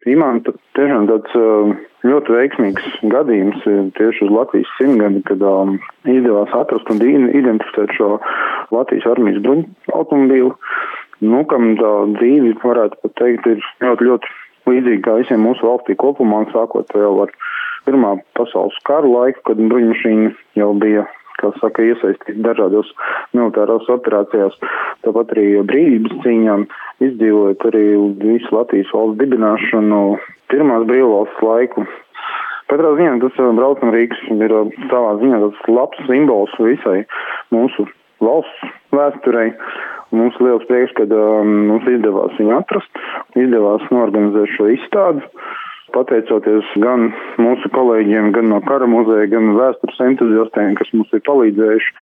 Imants tiešām tāds ļoti veiksmīgs gadījums tieši uz Latvijas simtgadi, kad izdevās atrast un identificēt šo Latvijas armijas bruņu automobīlu, kam tā dzīve, varētu pat teikt, ir ļoti, ļoti līdzīga kā visiem mūsu valstī kopumā, sākot jau ar Pirmā pasaules kara laiku, kad bruņmašīna jau bija, iesaistīta dažādos militārās operācijās, tāpat arī brīvības cīņām, izdzīvojot arī visu Latvijas valsts dibināšanu, pirmās brīvvalsts laiku. Katrā ziņā tas braucam Rīgas ir savā ziņā tāds labs simbols visai mūsu valsts vēsturei. Mums liels prieks, kad mums izdevās viņu atrast, izdevās norganizēt šo izstādi. Pateicoties gan mūsu kolēģiem, gan no Kara muzeja, gan vēstures entuziastiem, kas mums ir palīdzējuši.